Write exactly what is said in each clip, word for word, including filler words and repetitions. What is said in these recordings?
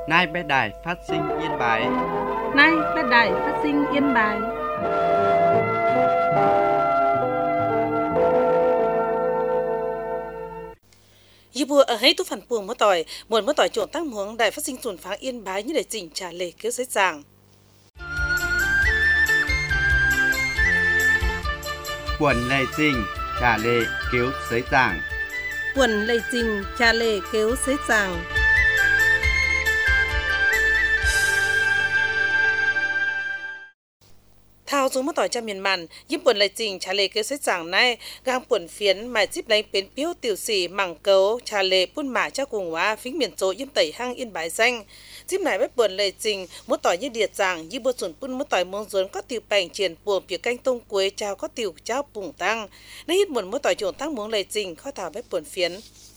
Nay bé đài phát sinh Yên Bái. Nay bé đài phát sinh Yên Bái. Dì bùa ở hay tu phản buồng mất tỏi, muốn mất tỏi chuộng tăng muống đài phát sinh tuần phá Yên Bái như để chỉnh trả lệ kéo dễ dàng. Quần lệ trình trả lệ kéo dễ dàng. Quần lệ trình trả lệ kéo dễ dàng. Thao xuống mất tỏi cho miền màn, giúp quần lệ trình trả lệ kéo dễ dàng này, gang quần phiến mà giúp đánh bến piếu tiểu sĩ mảng cấu trả lệ bún mã cho cùng hóa phính miền chỗ yếm tẩy hang Yên Bái danh. Giúp này với quần lệ trình mất tỏi như điệt giảng, như bùa chuẩn bún mất tỏi muông duốn có tiểu bành triển buồn phía canh tông quế trao có tiểu trao bùng tăng. Nên hít muộn mất tỏi chuộng tăng muông lệ trình khó thảo với quần phiến.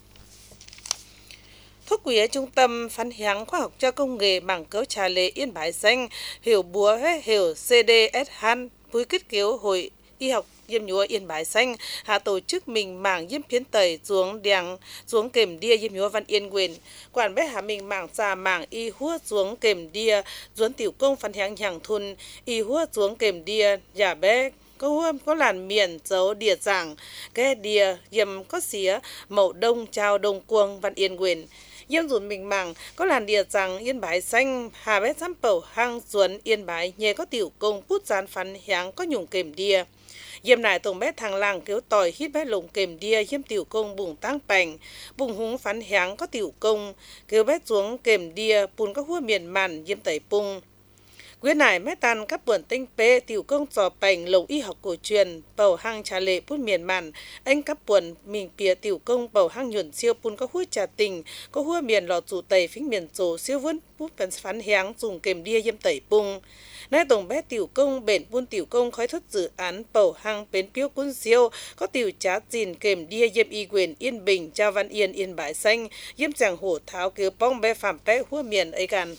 Thuốc quý trung tâm phán hiáng khoa học cho công nghệ bảng cấu trà lệ Yên Bái danh hiểu búa hiểu xê đê ét han vui kết kéo hội y học yếm nhúa Yên Bái xanh hạ tổ chức mình mảng yếm phiến tẩy xuống đèn xuống kềm đia yếm nhúa Văn Yên quyền quản bé hạ mình mảng xà mảng y hua xuống kềm đia duốn tiểu công phán hiáng hàng thun y hua xuống kềm đia giả bé có hôm có làn miền dấu địa giảng cái đia yếm có xía mậu đông trao đông cuông Văn Yên quyền yếm dùn mình mảng có làn địa rằng Yên Bái xanh hà bé xăm bầu hang duốn Yên Bái nhẹ có tiểu công bút gián phán hiáng có nhung kềm đia yếm nải tổng bé thằng làng kéo tỏi hít bé lồng kềm đia yếm tiểu công bùng tăng bành bùng húng phán hiáng có tiểu công kéo bé xuống kềm đia bùn có hua miền màn yếm tẩy bung quyết nải mét tan các buồn tinh pê tiểu công trò bành lồng y học cổ truyền bầu hang trà lệ bút miền màn anh các buồn mình pìa tiểu công bầu hang nhuận siêu bùn có hua trà tình có hua miền lò chủ tẩy phính miền chỗ siêu vươn bút phán hiáng dùng kềm đia yếm tẩy bung nay tổng bé tiểu công bền buôn tiểu công khói thất dự án bầu hang bến piếu quân siêu có tiểu trá dìn kềm đia yếm y quyền Yên Bình trao Văn Yên Yên Bái xanh yếm chàng hổ tháo kéo bong bé phạm bé hua miền ấy gan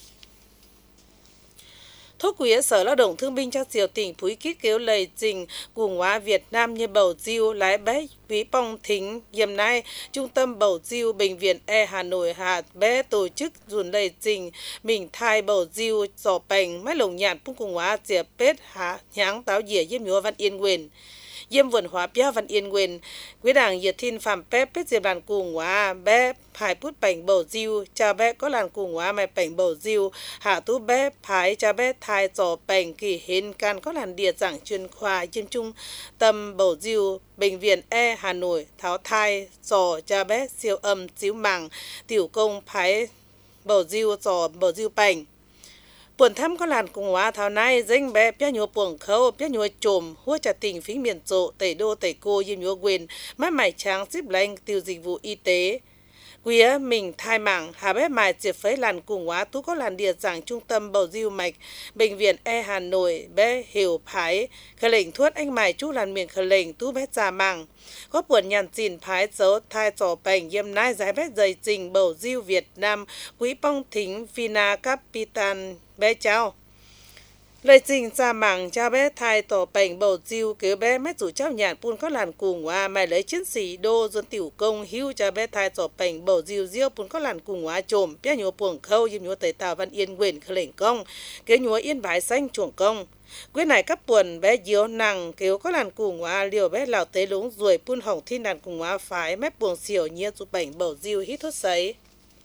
thuốc quý sở lao động thương binh cho triều tỉnh phúi kít kéo lầy trình cùng hóa Việt Nam như bầu diêu lái bé quý bong thính yếm nay trung tâm bầu diêu bệnh viện E Hà Nội Hà bé tổ chức dùn lầy trình mình thai bầu diêu giò bành máy lồng nhạt phung cùng hóa diệp pết há nháng táo dĩa yếm nhúa Văn Yên quyền yếm vườn hóa bia Văn Yên quyền quý đảng nhiệt thiên phạm pép pết diệp đàn cùng hóa bé phái bút bành bầu diêu cha bé có làn cùng hóa mày bành bầu diêu hạ tú bé phái cha bé thai giò bành kỳ hên can có làn địa giảng chuyên khoa yếm trung tâm bầu diêu bệnh viện E Hà Nội tháo thai giò cha bé siêu âm chiếu màng tiểu công phái bầu diêu giò bầu diêu bành buồn thăm có làn cùng hóa thảo nay danh bé bé nhúa buồng khâu bé nhúa trồm hua trà tình phí miền trộ tẩy đô tẩy cô yếm nhúa quyền mái mải trắng zip lanh tiêu dịch vụ y tế quý mình thai mảng hà bé mài triệt phấy làn cùng hóa tú có làn địa giảng trung tâm bầu diêu mạch bệnh viện E Hà Nội bé hiểu phái khởi lệnh thuốc anh mài chú làn miền khởi lệnh tú bé già mảng có buồn nhàn chìn phái dấu thai trò bành yếm nai giải bé dày trình bầu diêu Việt Nam quý bong thính Vina Capitan bé cháu lời trình ra mảng cha bé thai tổ bành bầu diêu kéo bé mét rủ cháu nhàn pun có làn cùng hóa mày lấy chiến sĩ đô dân tiểu công hưu cha bé thai tổ bành bầu diêu diêu pun có làn cùng hóa trồm bé nhúa buồng khâu yếm nhúa tẩy tàu Văn Yên quyền khởi lệnh công kéo nhúa Yên Bái xanh chuồng công quyết này các buồn bé diếu nằng kéo có làn cùng hóa liều bé lào tế lúng ruồi pun hỏng thiên đàn cùng hóa phái mép buồng xỉu nhia rủ bành bầu diêu hít thuốc sấy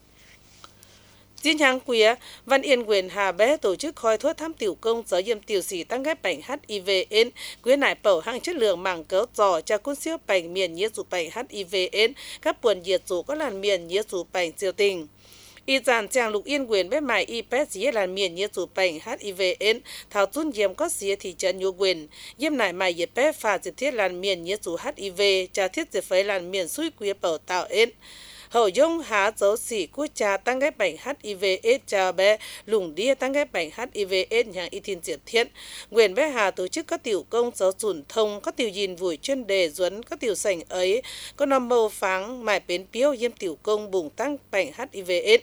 Chiến hàng quý, Văn Yên quyền Hà bé tổ chức khói thuốc thăm tiểu công giáo yếm tiểu sĩ tăng ghép bệnh H I V S, quý nải bầu hàng chất lượng mảng cớ giò cho quân siêu bệnh miền nhiệt dụ bệnh H I V S, các buồn nhiệt dụ có làn miền nhiệt dụ bệnh siêu tình. Y dàn chàng lục yên quyền bé mài y pét dĩa làn miền nhiệt dụ bệnh H I V S, thảo tuân yếm có dĩa thị trấn nhu quyền, yếm nải mài nhiệt pét phà diệt thiết làn miền nhiệt dụ H I V, trả thiết diệt phấy làn miền suy quý bầu tạo S. Hậu dung há dấu sĩ quốc cha tăng ghép bệnh H I V S cho bé lùng đia tăng ghép bệnh H I V S nhà y thiên diệt thiết. Quyền bé hà tổ chức các tiểu công giáo chuẩn thông, các tiểu nhìn vùi chuyên đề duấn, các tiểu sảnh ấy, có nằm mâu pháng, mải bến piếu yếm tiểu công bùng tăng bệnh H I V S.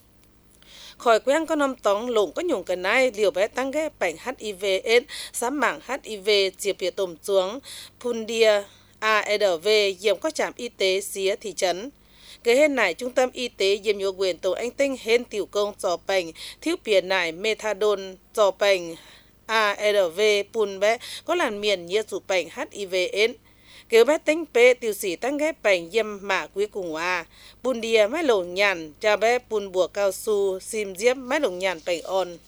Khỏi quen có năm tóng lụng có nhung cần ai liều bé tăng ghép bệnh H I V S, sám mảng H I V chia phía tùm xuống, Pundia, A R V, diệm có trạm y tế xía thị trấn. Cái hên này trung tâm y tế diêm nhô quyền tổ anh tinh hên tiểu công cho bệnh thiếu biển này methadone cho bệnh a rờ vê pun bé có làn miền nhiệt dụ bệnh hát i vê AIDS. Kiểu bé tính bê tiêu sĩ tăng ghép bệnh diêm mạ quý cùng hòa. Bùn đìa máy lồng nhàn, cha bé bùn bùa cao su, xìm diếp máy lồng nhàn bệnh ôn.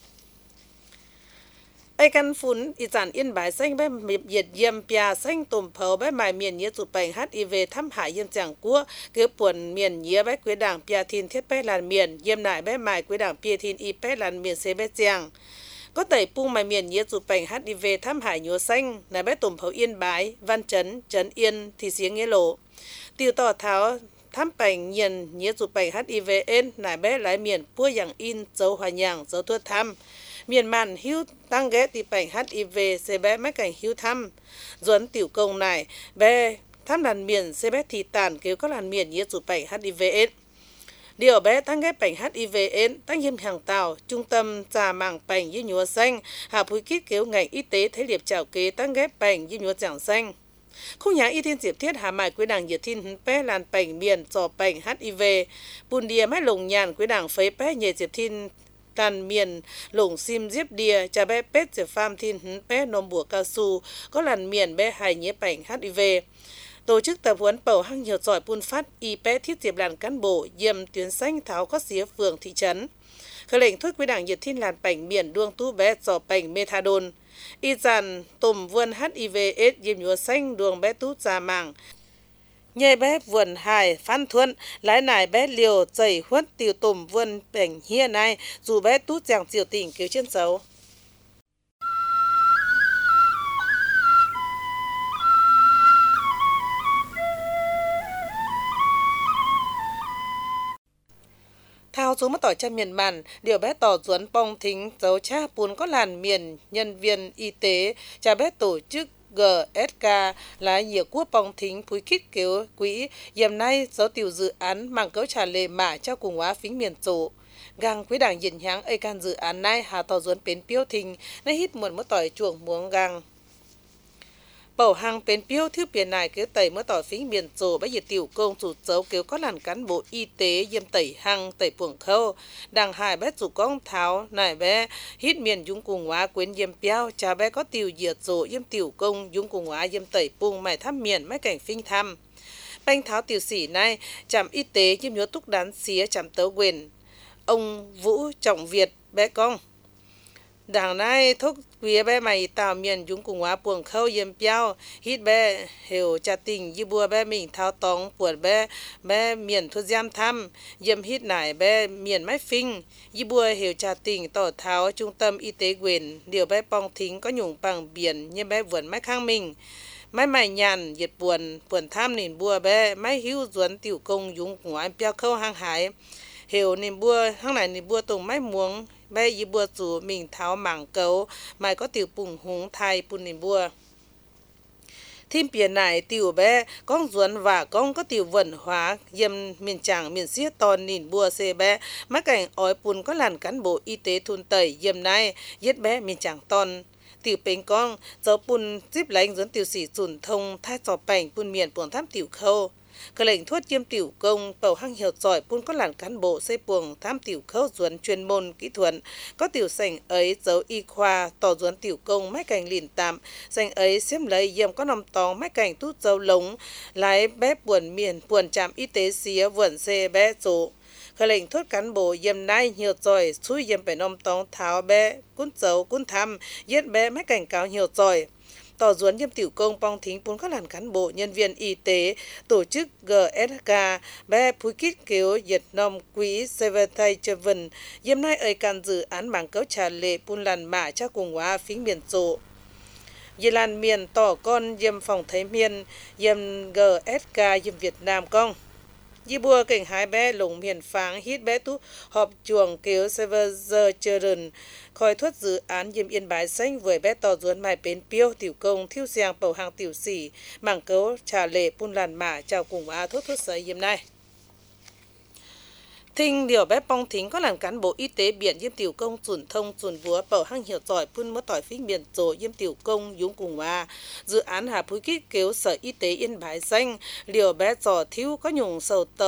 Ai căn phun y sản yên bái xanh bé miệp diệt diêm pia xanh tùm phấu bé mài miền nhiệt dụ bệnh hát i vê thăm hại yên chẳng cua. Kiểu buồn miền nhiệt bé quý đảng pia thìn thiết bé làn miền, diêm nại bé mài quý đảng pia thìn y bé làn miền xế bé chàng. Có tẩy pung mài miền nhiệt dụ bệnh hát i vê thăm hại nhúa xanh, nài bé tùm phấu yên bái, văn chấn, chấn yên, thì xiếng nghĩa lộ. Tiêu tỏ tháo thăm bệnh nhiền nhiệt dụ bệnh hát i vê AIDS, nài bé lái miền pua dạng in, dấu hòa nhàng, dấu thuốc thăm. Miền màn hữu tăng ghé thì bệnh hát i vê sẽ bé mấy cảnh hữu thăm. Duẩn tiểu công này, bé thăm làn miền sẽ bé thì tàn kêu có làn miền nhiệt dụ bệnh hát i vê AIDS. Điều bé tăng ghép bệnh hát i vê AIDS, tăng hiểm hàng tàu, trung tâm trà mảng bệnh như nhúa xanh, hạ phúi kít kêu ngành y tế thấy liệp trào kế tăng ghép bệnh như nhúa chẳng xanh. Khu nhà y thiên diệp thiết hà mại quý đảng nhiệt thiên bé làn bệnh miền cho bệnh hát i vê, bùn đìa mái lồng nhàn quý đảng phấy bé nhiệt diệp thiên tàn miền lồng sim diếp đìa cha bé pết diệp pham thiên bé nôm bùa cao su có làn miền bé hài nhé bệnh hát i vê. Tổ chức tập huấn bầu hăng nhiều giỏi buôn phát y bé thiết diệp làn cán bộ diêm tuyến xanh tháo có xía phường thị trấn. Khởi lệnh thuốc quý đảng nhiệt thiên làn bệnh miền đuông tu bé dò bệnh methadone. Y dàn tùm vườn hát i vê AIDS diêm nhúa xanh đuông bé tú già màng. Nhê bé vườn hài phan thuận lái nải bé liều chảy huất tiêu tùm vườn bệnh hia này dù bé tú chàng diều tỉnh cứu chân xấu. Thao xuống mất tỏi cha miền màn, điều bé tỏ duẩn bong thính dấu cha bùn có làn miền nhân viên y tế, cha bé tổ chức giê ét ca là nhiều quốc bong thính phúi kít kêu quỹ, dìm nay dấu tiểu dự án mang cấu trả lệ mạ cho cùng hóa phính miền tổ. Gang quý đảng dình háng ây can dự án này hà tỏ duẩn bến piêu thình, nay hít muộn mất tỏi chuồng muống gang. Bầu hàng bến piêu thứ biển này kêu tẩy mất tỏi phính miền tổ bây giờ tiểu công chủ dấu kêu có làn cán bộ y tế diêm tẩy hăng tẩy buồng khâu. Đằng hài bé chủ công tháo nải bé hít miền dung cùng hóa quyến diêm piao cha bé có tiểu diệt rộ diêm tiểu công dung cùng hóa diêm tẩy bùng mày thăm miền mấy cảnh phinh thăm. Banh tháo tiểu sĩ này trạm y tế diêm nhớ túc đán xía trạm tớ quyền. Ông Vũ Trọng Việt bé con. Đảng này thúc quý bé mày tạo miền chúng cùng hóa buồng khâu diêm piao hít bé hiểu cha tình như bùa bé mình thao tóng buồn bé bé miền thuốc giam thăm diêm hít nải bé miền mái phinh như bùa hiểu cha tình tỏ tháo trung tâm y tế quyền điều bé bong thính có nhung bằng biển như bé vườn mái khang mình mái mày nhàn diệt buồn buồn tham nền bùa bé mái hữu duẩn tiểu công chúng cùng hóa piao khâu hang hải hiểu nền bùa hang này nền bùa tùng mái muống bé y bùa chủ mình tháo mảng cấu mày có tiểu bùng húng thay bùn nền bùa. Thêm biển này tiểu bé con duẩn và con có tiểu vận hóa diêm miền chẳng miền xiết tòn nền bùa xê bé mắc cảnh ói bùn có làn cán bộ y tế thun tẩy diêm này giết bé miền chẳng tòn. Tiểu bến con dấu bùn díp lánh duẩn tiểu sĩ dùn thông thay trò bảnh bùn miền buồng thám tiểu khâu. Cơ lệnh thuốc chiêm tiểu công bầu hăng hiệu giỏi bún có làn cán bộ xây buồng tham tiểu khâu duẩn chuyên môn kỹ thuật có tiểu sảnh ấy dấu y khoa tỏ duẩn tiểu công mái cảnh lìn tạm sảnh ấy xiêm lấy diêm có nòng tóng mái cảnh tút dấu lống lái bé buồn miền buồn trạm y tế xía vườn xe bé số. Cơ lệnh thuốc cán bộ diêm nay hiệu giỏi xui diêm phải nòng tóng tháo bé cún dấu cún thăm giết bé mái cảnh cáo hiệu giỏi. Tỏ duẩn diêm tiểu công bong thính bốn các làn cán bộ nhân viên y tế tổ chức giê ét ca bé phúi kít kêu Việt Nam quỹ Seventy Seven diêm nay ở can dự án bảng cấu trả lệ bùn làn mạ cho cùng hóa phính miền tổ. Dì làn miền tỏ con diêm phòng thấy miền diêm giê ét ca diêm Việt Nam công. Dì bùa cảnh hai bé lồng miền pháng hít bé tú họp chuồng kêu Seventy Seven khỏi thuất dự án diêm yên bái xanh với bé tỏ duẩn mài bến piêu tiểu công thiêu giang bầu hàng tiểu sĩ mảng cấu trả lệ bùn làn mạ chào cùng á thuất thuất sấy diêm này. Thinh điều bé bong thính có làn cán bộ y tế biển diêm tiểu công chuẩn thông chuẩn vúa bầu hăng hiệu giỏi phun mất tỏi phính biển rồi diêm tiểu công dũng cùng hòa dự án hà phúi kít kêu sở y tế yên bái xanh liều bé giò thiếu có nhung sầu tàu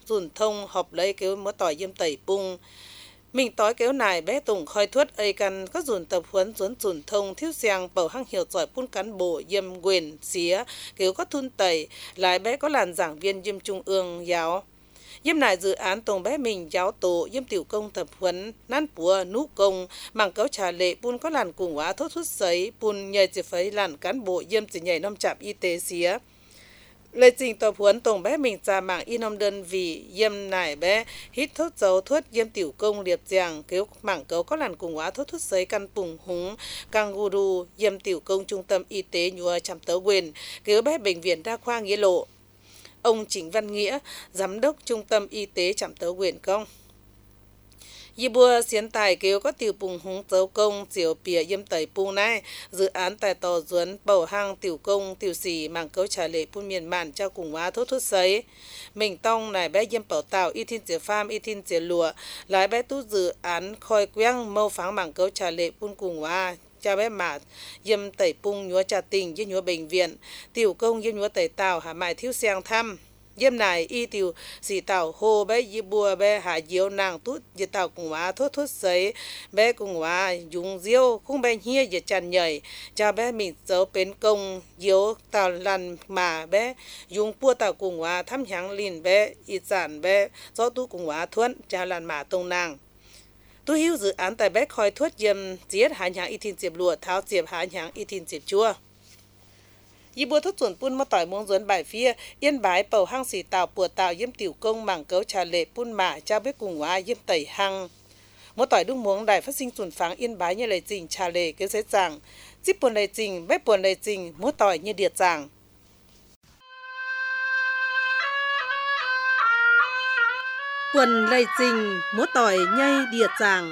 dùn thông họp lấy kéo múa tỏi yếm tẩy bung mình tối kéo này bé tùng khoi thuất ấy căn có dùn tập huấn dùn dùn thông thiếu xiang bầu hăng hiểu giỏi pun cán bộ yếm quyền xía kéo có thun tẩy lại bé có làn giảng viên yếm trung ương giáo yếm này dự án tùng bé mình giáo tổ yếm tiểu công tập huấn nán bùa nú công mảng kéo trà lệ pun có làn cùng hóa thốt thút sấy pun nhảy chỉ phải làn cán bộ yếm chỉ nhảy năm trạm y tế xía lời trình tập huấn tổng bé mình ra mạng in ông đơn vị yếm nải bé hít thốt dấu thuất yếm tiểu công liệp giàng kéo mảng cấu có làn cùng hóa thốt thút sấy căn bùng húng càng guru yếm tiểu công trung tâm y tế nhùa chăm tớ quyền kéo bé bệnh viện đa khoa nghĩa lộ. Ông Trịnh Văn Nghĩa, giám đốc trung tâm y tế chăm tớ quyền công y bùa xiến tài kéo có tiểu bùng húng dấu công chiều bìa yếm tẩy bùng này dự án tài tò duấn bầu hang tiểu công tiểu sĩ mảng cấu trả lệ pun miền màn cho cùng hóa thốt thốt sấy mình tông này bé yếm bảo tạo y thiên chế farm y thiên chế lụa lái bé tu dự án khoi quang mâu pháng mảng cấu trả lệ pun cùng hóa cha bé mà yếm tẩy bùng nhúa trà tình với nhúa bệnh viện tiểu công yếm nhúa tẩy tàu hà mại thiếu xiang thăm yếm này y tiểu sĩ tàu hồ bé y bùa bé hạ diếu nàng tút y tàu cùng hóa thốt thốt sấy bé cùng hóa dùng diếu không bé hia y chăn nhảy cha bé mình dấu bến công diếu tàu lần mà bé dùng bùa tàu cùng hóa thăm hàng lìn bé y sản bé do tu cùng hóa thuận cha lần mà tông nàng tu hiếu dự án tại bé khoi thuất yếm giết hạ nhàng y thiên diệp lụa tháo diệp hạ nhàng y thiên diệp chua y bùa thốt chuẩn pun mà tỏi muông duấn bài phía yên bái bầu hăng xì tàu bùa tàu yếm tiểu công mảng cấu trà lệ pun mạ cha biết cùng hóa yếm tẩy hăng một tỏi đung muông đại phát sinh chuẩn pháng yên bái như lời trình trà lệ kéo dễ dàng zip buồn lời trình bếp buồn lời trình một tỏi như điệt dàng Quần lây trình múa tỏi nhây điệt giàng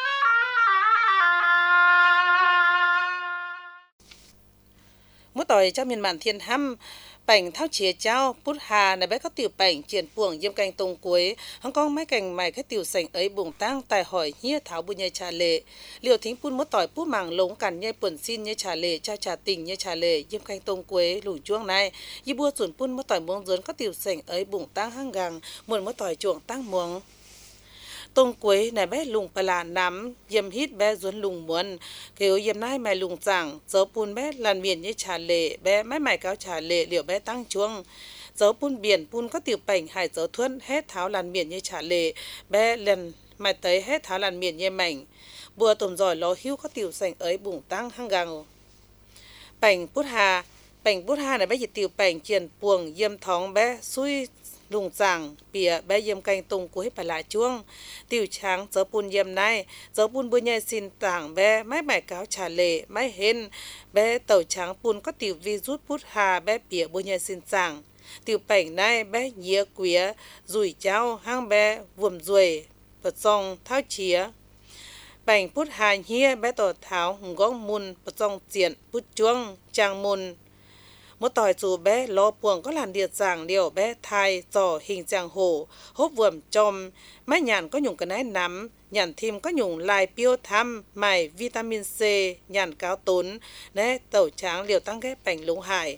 múa tỏi trong miền màn thiên hăm bảnh thao chìa trao bút hà này bé có tiểu bảnh triển puồng yếm canh tông cuối hong con mấy cành mày cái tiểu sành ấy bùng tang tài hỏi hia tháo bu nhây trà lệ liều thính pun múa tỏi bút màng lống cằn nhây puẩn xin nhây trà lệ cha trà tình nhây trà lệ yếm canh tông cuối lủng chuông này y bua chuẩn pun múa tỏi muông dớn có tiểu sành ấy bùng tang hang gàng muôn múa tỏi chuồng tang muông tông quế này bé lùng bà là nắm yếm hít bé duấn lùng muôn kêu yếm nai mày lùng chẳng dấu pun bé làn miền như trà lệ bé mái mày cáo trà lệ liệu bé tăng chuông dấu pun biển pun có tiểu bảnh hải dấu thuân hết tháo làn miền như trà lệ bé lần mày tới hết tháo làn miền như mảnh bùa tùm giỏi ló hưu có tiểu sành ấy bùng tăng hăng gàng bảnh bút hà bảnh bút hà này bé dịch tiểu bảnh triển puồng yếm thóng bé xui lùng giảng bìa bé yếm canh tông cuối bà lại chuông tiểu tráng dấu pun yếm này dấu pun bùa nhai xin tảng bé mái mải cáo trà lệ mái hên bé tàu tráng pun có tiểu vi rút bút hà bé bìa bùa nhai xin tảng tiểu bảnh này bé nhía quía rủi cháu hang bé vuồm ruồi vật dòng tháo chía bảnh bút hà hia bé tỏ tháo hùng gong mun vật dòng diện bút chuông trang mun một tỏi dù bé lo buồng có làn điệt giảng điều bé thai giò hình giang hổ hốp vườm chom mái nhàn có nhung cái nái nắm nhàn thêm có nhung lai piêu thăm mài vitamin C nhàn cáo tốn nè tẩu tráng liều tăng ghép bành lũng hải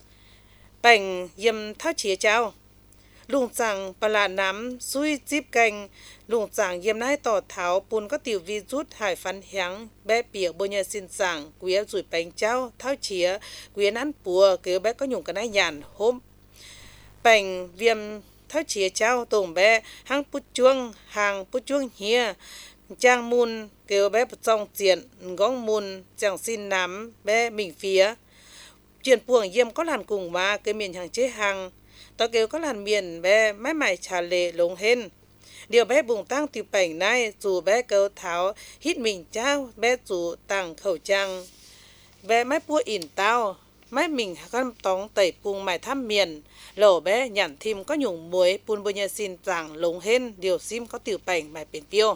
bành yếm tháo chía trao lùng chẳng bà là nắm xui díp canh lùng chẳng yếm nái tỏ tháo pun có tiểu vi rút hải phán hiáng bé bìa bô nhờ xin chẳng quía rủi bánh trao tháo chía quía nán bùa kêu bé có nhung cái nái nhàn hôm bành viêm tháo chía trao tùng bé hang bút chuông hàng bút chuông hia trang mun kêu bé bút trong diện gong mun chẳng xin nắm bé mình phía chuyện buồng yếm có làn cùng mà cái miền hàng chế hàng tao kêu có làn miền bé mái mải trà lệ lống hên điều bé bùng tăng tiểu bảnh này dù bé kêu tháo hít mình trao bé dù tăng khẩu trang bé mái bua ỉn tao mái mình con tóng tẩy bùng mải thăm miền lẩu bé nhản thêm có nhung muối pun bơ nhơ xin rằng lống hên điều sim có tiểu bảnh mải biển piêu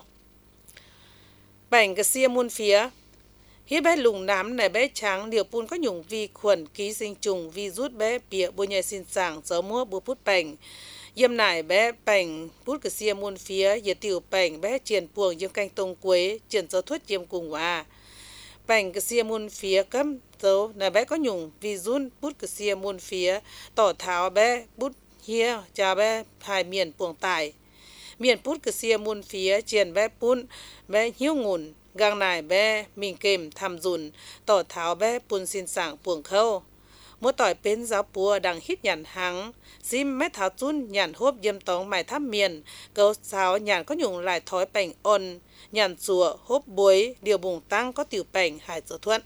bảnh cái xia muôn phía hít bé lùng nám này bé trắng điều pun có nhung vi khuẩn ký sinh trùng vi rút bé bịa bôi nhai xin sàng gió mua bùa bút bành yếm nải bé bành bút cái xia muôn phía giờ tiểu bành bé triển puồng yếm canh tông quế triển gió thuất yếm cùng hòa bành cái xia muôn phía cấm dấu này bé có nhung vi rút bút cái xia muôn phía tỏ tháo bé bút hia cha bé hai miền buồng tài miền pút cái xia muôn phía triển bé pun bé hiếu ngùn gang nải bé mình kềm tham dùn tỏ tháo bé pun xin sảng buồng khâu mỗi tỏi bên giáo bùa đang hít nhàn hắng sim mét tháo chun nhàn hốp yếm tống mài tháp miền câu sáo nhàn có nhung lại thói bành ôn nhàn chùa hốp bối điều bùng tăng có tiểu bành hải trở thuận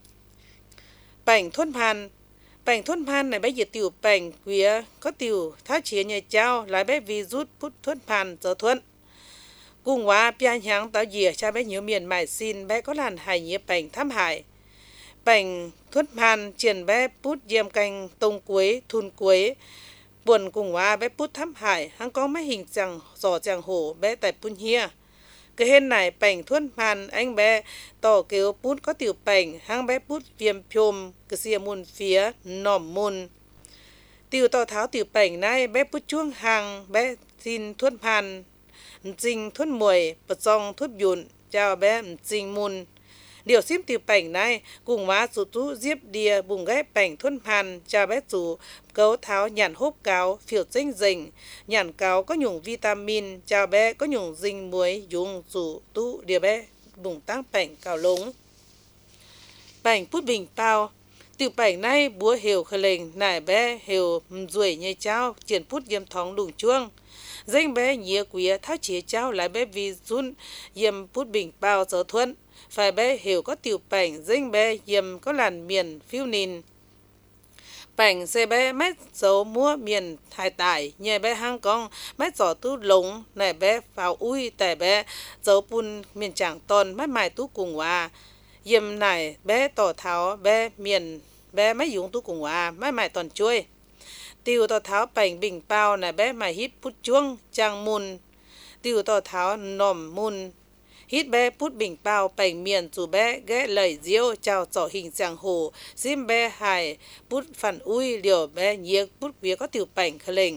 bành thuần pan bành thuần pan này bé diệt tiểu bành quía có tiểu tháo chia nhảy trao lại bé vì rút put thuần pan trở thuận cùng hóa pian nhang táo dìa cha bé nhớ miền mài xin bé có làn hải nhía bành thăm hải bành thuất pan triển bé pút diêm canh tông quế thun quế buồn cùng hóa bé pút thăm hải hắn có mấy hình chẳng giò chẳng hổ bé tại pun hia cái hên này bành thuất pan anh bé tỏ kêu pút có tiểu bành hắn bé pút viêm phôm cái xia muôn phía nòm môn tiểu tỏ tháo tiểu bành này bé pút chuông hàng bé xin thuất pan trình thuất mùi bật dòng thuất dùn chào bé trình môn điều xiêm từ bảnh này cùng má chủ tú diếp đìa bùng ghép bảnh thuần pan cha bé chủ cấu tháo nhàn hốp cáo phiểu tinh dình nhàn cáo có nhung vitamin cha bé có nhung dinh muối dùng chủ tú đìa bé bùng tăng bảnh cào lúng bảnh pút bình bao từ bảnh này búa hiểu khờ lệnh nải bé hiểu ruồi nhây cháo triển pút yếm thóng đùng chuông danh bé nhía quía tháo chế cháo lại bé vì run yếm pút bình bao giờ thuận phải bé hiểu có tiểu bảnh dinh bé yếm có làn miền phiêu nín bảnh xe bé mét dấu mua miền hải tải nhẹ bé hang con mét giỏ tú lống này bé vào ui tại bé dấu pun miền chẳng tòn mét mài tú cùng hòa yếm này bé tỏ tháo bé miền bé mét dùng tú cùng hòa mét mài toàn chuối tiêu tỏ tháo bảnh bình bao này bé mài hít pút chuông trang mùn tiêu tỏ tháo nòm mùn hít bé pút bình bao bảnh miền dù bé ghé lời diêu chào trỏ hình giang hồ sim bé hải pút phản ui liều bé nhiếc pút vía có tiểu bảnh khờ lệnh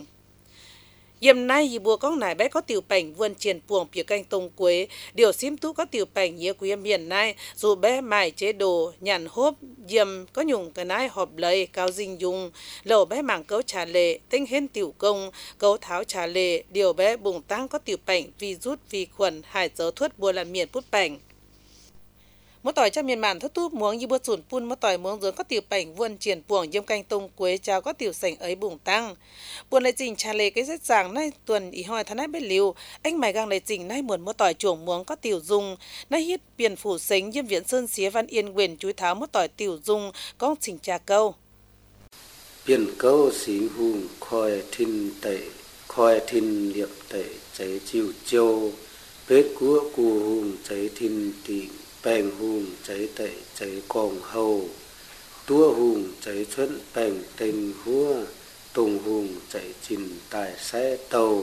yếm nay dì bùa con nải bé có tiểu bảnh vươn triển puồng phía canh tông quế điều sim tú có tiểu bảnh nhiếc quý miền nay dù bé mải chế đồ nhàn hốp yếm có nhung cái nái họp lời cao dinh dùng lầu bé mảng cấu trà lệ tinh hên tiểu công cấu tháo trà lệ điều bé bùng tăng có tiểu bảnh vì rút vi khuẩn hải dấu thuất bùa làm miền pút bảnh mỗi tỏi cho miền màn thất túp muống như bữa sủn pun mỗi tỏi muống dướng có tiểu bảnh vươn triển puồng yếm canh tông quế cháo có tiểu sành ấy bùng tăng buồn lại trình trà lệ cái rất giảng nay tuần ý hỏi thằng này biết liu anh mày gang lại trình nay muộn mỗi tỏi chuồng muống có tiểu dùng nay hít biển phủ sánh yếm viện sơn xía văn yên quyền chuối tháo mỗi tỏi tiểu dùng có trình trà câu biển câu xính hùng khoi thìn tệ khoi thìn liệp tệ cháy chiều châu bết cua cù hùng cháy thìn tịnh bèn hùng cháy tệ cháy còn hầu tua hùng cháy xuân bèn tình hua tùng hùng cháy chìm tại xe tàu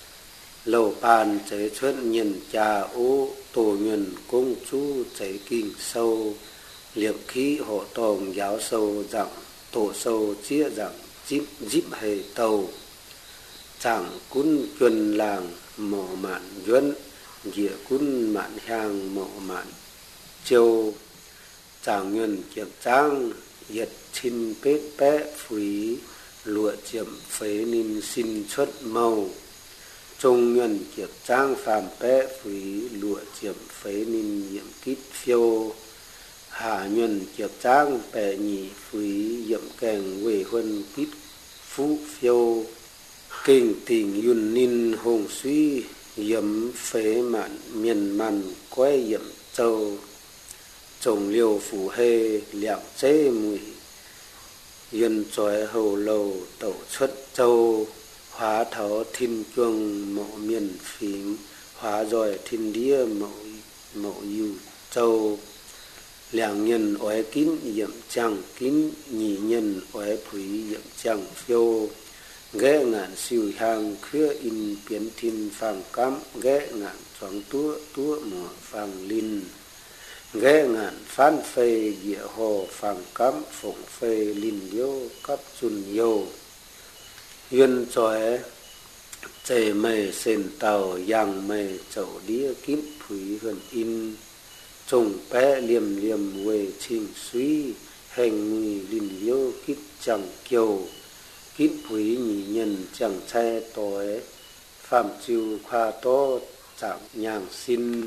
lầu bàn cháy xuân nhìn trà ô tổ nhuần công chú cháy kinh sâu liệp khí hộ tòng giáo sâu rằng tổ sâu chia rằng díp díp hề tàu chẳng cún chuyên làng mỏ mạn duân dĩa cún mạn hàng mỏ mạn châu chẳng nguyên kiệp trang yết xin bết bé phí lụa chiếm phế ninh xin xuất màu trung nguyên kiệp trang phàm bé phí lụa chiếm phế ninh nhiệm kít phiêu hạ nguyên kiệp trang bè nhị phí nhiệm kèng quê huân kít phú phiêu kinh tình yun ninh hồng suy yếm phế mạn miền màn quay yếm châu trồng liều phủ hê liạng chế mùi yên trói hầu lầu tẩu xuất châu hóa tháo thiên chuông mộ miền phím hóa rồi thiên đĩa mộ mộ yu châu liạng nhân oái kín yểm chẳng kín nhị nhân oái phúy yểm chẳng phiêu ghé ngạn siêu hàng khứa in biến thiên phàng cam ghé ngạn choáng tua tua mùa phàng linh ghé ngạn phán phê địa hồ phàng cắm phụng phê linh yêu cấp chun yêu yên chóe chề mề sền tàu yang mề chậu đĩa kín phúy huyền in trùng bé liềm liềm quê trình suy hành mùi linh yêu kít chẳng kiều kín phủy nhị nhân chẳng che tối phạm chiêu khoa tố chẳng nhàng xin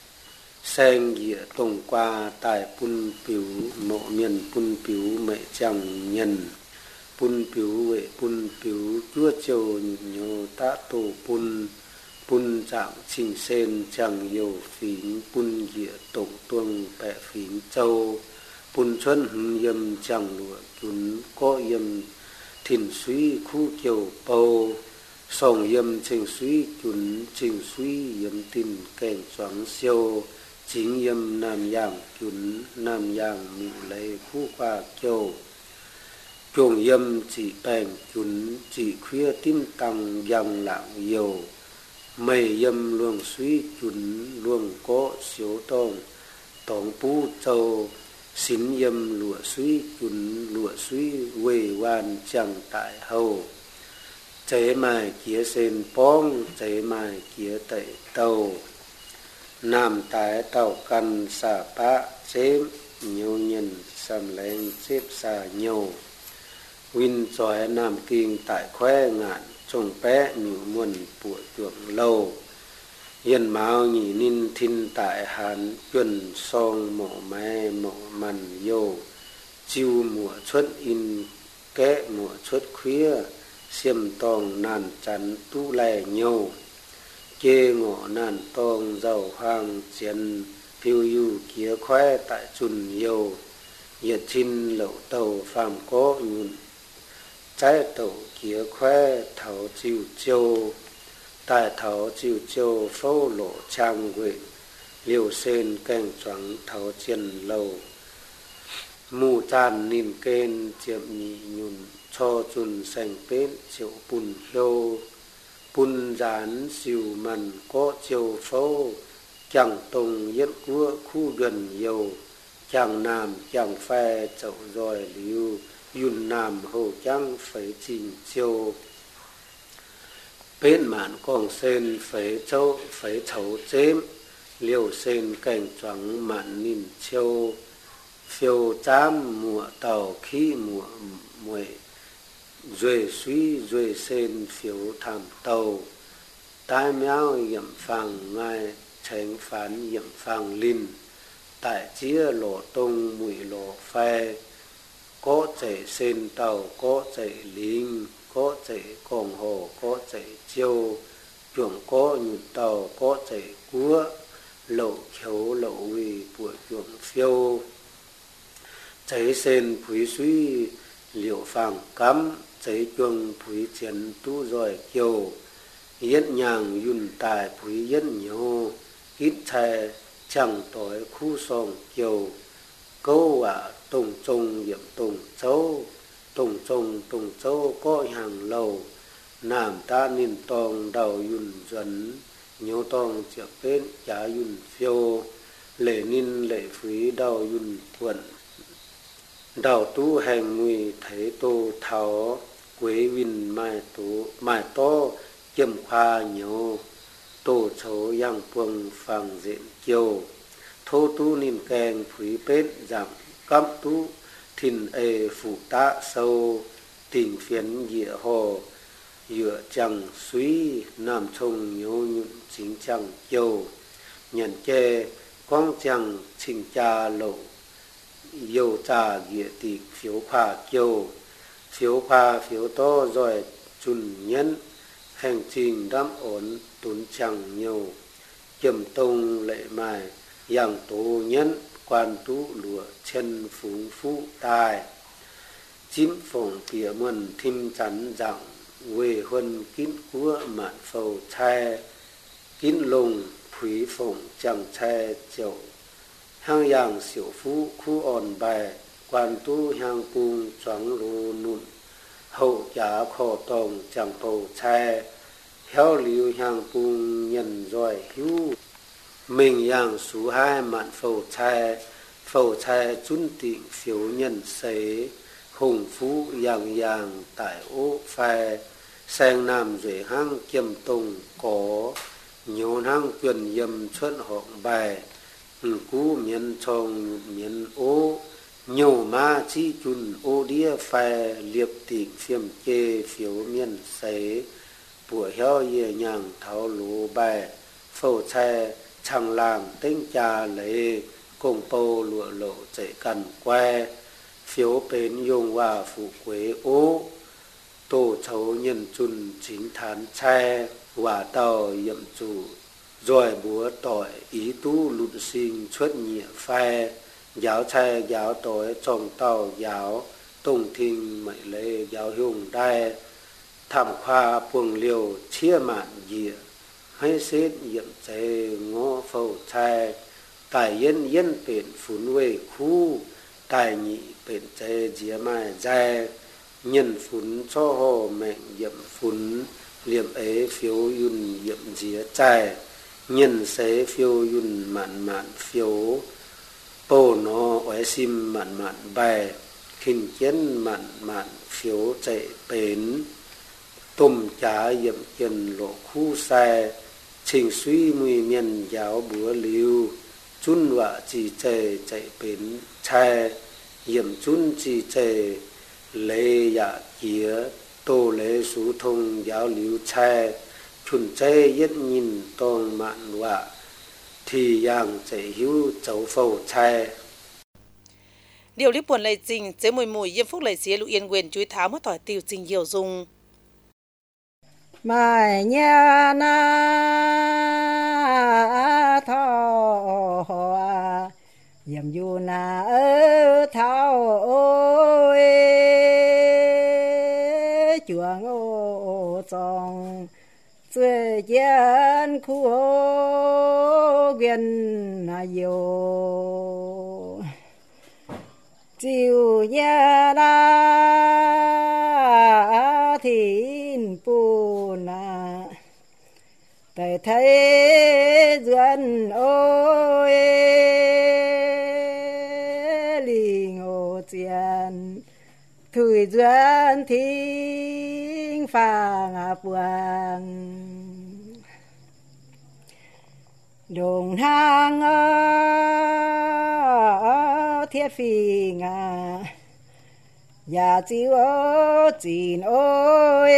sen địa tổng qua tại pun piu mộ miền pun piu mẹ chẳng nhân pun piu vệ pun piu chúa châu nhô ta tổ pun pun trạng trình sen chẳng dầu phím pun địa tổng tuông bẹ phím châu pun xuân yêm chẳng lụa tuấn có yêm thìn suy khu kiều bầu song yêm trình suy tuấn trình suy yêm tin kèn choáng siêu chính yêm nam yang tuấn nam yang mụ lấy khu qua kiều chuồng yêm chỉ bèn tuấn chỉ khuya tim tăng yang lạng dầu mây yêm luồng suy tuấn luồng có siêu tông tổng pu châu xin yêm lụa suy chun lụa suy quê quan chẳng tại hầu chế mai kia sen pong chế mai kia tẩy tàu nam tái tàu căn xà bá xếp nhiều nhân xăm lên xếp xà nhiều win chói nam kinh tại khoe ngạn trông bé nhiều muôn bụa chuộng lâu yên mạo nhị ninh thiên tại hán chuẩn song mộ mẹ mộ mằn dâu chiêu mùa xuất in kẽ mùa xuất khuya xiêm tòng nàn chắn tu lè nhau kê ngọ nàn tòng giàu hoang chiến phiêu yu kia khoe tại chun dâu nhiệt chinh lậu tàu phàm có nhún trái tàu kia khoe thảo chiêu châu tại thảo chiều châu phâu lộ trang nguyện liều sen canh choáng thảo chiên lâu mù tràn nín kên chiếm nhị nhùn cho chun xanh pến triệu bùn hiêu bùn rán siêu mần có chiều phâu chẳng tùng yết cua khu gần dầu chẳng nam chẳng phe chậu rồi liu yun nam hồ chẳng phải trình chiều bên mạn con sen phải châu phải thấu chém liều sen cảnh choáng mạn nín châu phiêu chám mùa tàu khí mùa muội duệ suy duệ sen phiếu tham tàu tai méo yểm phàng ngay tránh phán yểm phàng linh tại chia lộ tông mùi lộ phe có chạy sen tàu có chạy linh có chạy còng hồ có chạy chiêu chuồng có nhụt tàu có chạy cúa lậu khiếu lậu vì của chuồng phiêu cháy sen phúi suy liệu phàng cắm cháy chuồng phúi chiến tu rồi kiều yết nhàng yun tài phúi yết nhiều ít thề chẳng tối khu song kiều câu ạ tùng trông diệm tùng châu tùng trông tùng châu có hàng lầu nam ta nín tòng đầu yun dẫn nhiều tòng chiếc bên giá yun phiêu lệ nín lệ phí đầu yun quẩn đầu tu hành mùi thấy tô tháo quế vinh mai tú mai to kiếm khoa nhiều tô chấu yang puông phàng diện kiều thô tu nín kèng phí bên giảm cắm tu thìn ê phủ tạ sâu tình phiến địa hồ dựa chẳng suy nam trông nhô nhuận chính chẳng kiều nhận chê quang chẳng trình cha lộ dầu trà địa tịch phiếu khoa kiều phiếu khoa phiếu to rồi chun nhân hành trình đám ổn tốn chẳng nhiều kiểm tông lệ mài yang tố nhân quan tú lụa chân phúng phú tài chím phồng kia mần thim chắn rằng quê huân kín cua mạn phầu trai kín lùng phúy phồng chẳng trai chậu hang yang xỉu phú khu òn bài quan tú hang cung choáng lô nụn hậu giá khổ tòng chẳng phầu trai héo liu hang cung nhân rồi hữu mình yang số hai mạn phầu trai phầu trai chun tịnh phiếu nhân xế hùng phú yang yang tại ô phai sang nam duệ hang kiêm tùng có nhiều hang quyền yầm xuân họng bài cú miền trong miền ô nhiều ma chi chun ô đĩa phè liệp tịnh phiêm chê phiếu miên sấy bùa heo ye nhàng tháo lũ bè phâu xe chẳng làng tinh trà lấy cùng bầu lụa lộ chạy cần que phiếu bến dùng và phụ quế ô tổ chấu nhân chun chính thán xe và tàu yểm chủ rồi búa tỏi ý tu lụt sinh xuất nhịa phe giáo xe giáo tối trồng tàu giáo tùng thình mệnh lệ giáo hùng đai thảm khoa buồng liều chia mạn dịa hay xếp yểm chế ngô phâu xe tài yên yên bền phún về khu tài nhị bền chế dĩa mai dè nhân phún cho hồ mệnh yểm phún liệm ế phiếu yun yểm dĩa chai nhân xế phiếu yun mạn mạn phiếu bồ nó oái sim mạn mạn bè khinh chén mạn mạn phiếu chạy bến tôm chá yểm chân lộ khu xe trình suy mùi miền giáo búa liu chun vạ chỉ chề chạy bến chai yểm chun chỉ chề lê dạ kia tô lê sú thông giáo liu chai chun chê yết nhìn tông mạn vạ thì yang chạy hiếu cháu phâu chai điều lý buồn lầy trình chế mùi mùi yếm phúc lầy xía lũ yên quyền chuối tháo mất tỏi tiêu trình hiểu dùng mai nhà na thọ yếm du na ơ thao ôi chuông ô trong xuôi gian khu ô viên na yêu chiều nhà na thiên pu na tại thấy duyên ôi linh ô tiền thời duyên thiên phang buồn đồng hang ở thiết phi ngà nhà chiếu chín ôi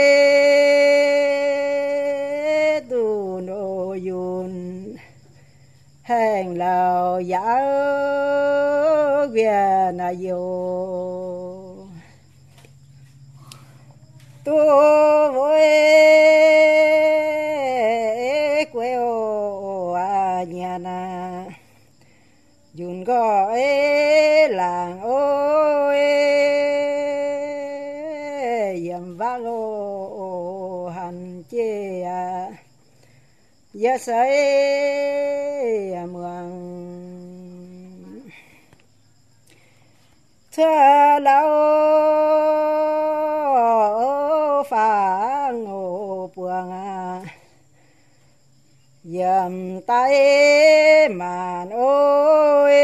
tu nô yun hành lao giáo viên yêu tu với quê ô nhà na yun gọi làng ôi yếm vác ô hành chê à ya say mường thưa lão phang ô buông à yếm tay màn ôi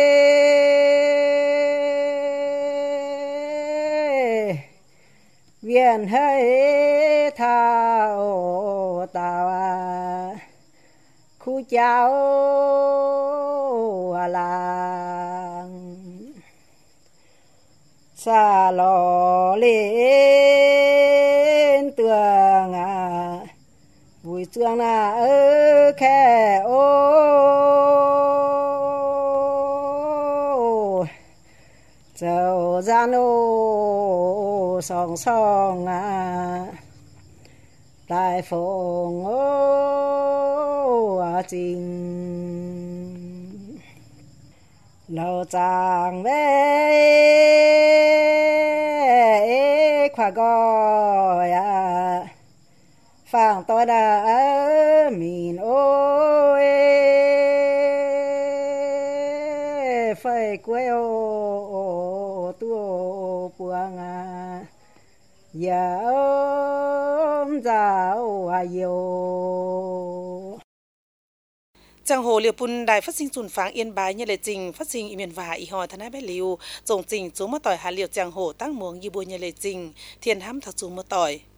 viên hơi thao tao à khu cháu làng xa lò lên tường à vui trường là ở khe ô dầu gian ô song song à đại phụng ô à trình lâu chàng về khoa gọi à phang tôi đã mình ôi phải quê ô tu buông à giờ ôm giáo à yêu Giang hồ liều pun đài phát sinh chuẩn pháng yên bái như lệ trình phát sinh y miền và y hỏi thân ái bé liều tổng trình số mất tỏi hà liều giang hồ tăng muống như bùa như lệ trình thiên hám thật số mất tỏi